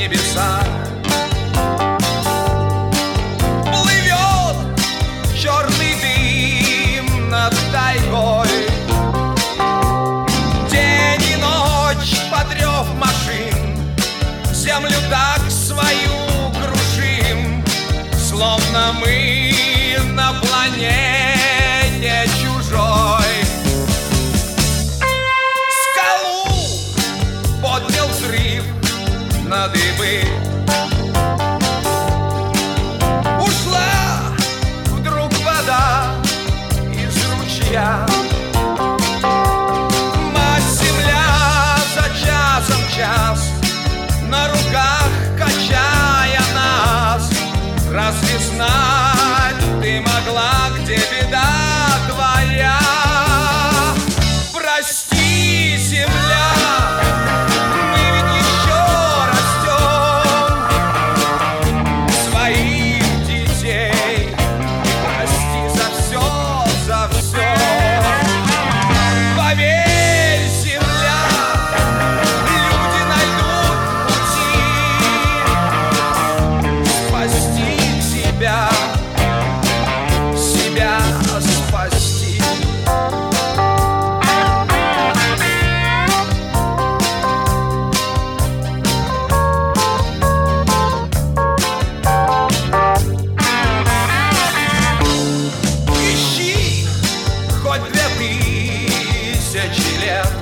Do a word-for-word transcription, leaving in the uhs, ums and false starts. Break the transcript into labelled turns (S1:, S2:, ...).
S1: небеса. Плывет черный дым над тайгой, день и ночь под рев машин, землю так свою крушим, словно мы на планете чужой. Скалу поднял взрыв на дыбы, ушла вдруг вода из ручья. Мать-земля за часом час на руках качая нас. Разве знать ты могла, где беда твоя? Прости, земля, мы ведь еще растем своих детей. Прости за все, за все. Поверь, земля, люди найдут пути спасти себя, себя спасти. Ищи хоть две тысячи лет,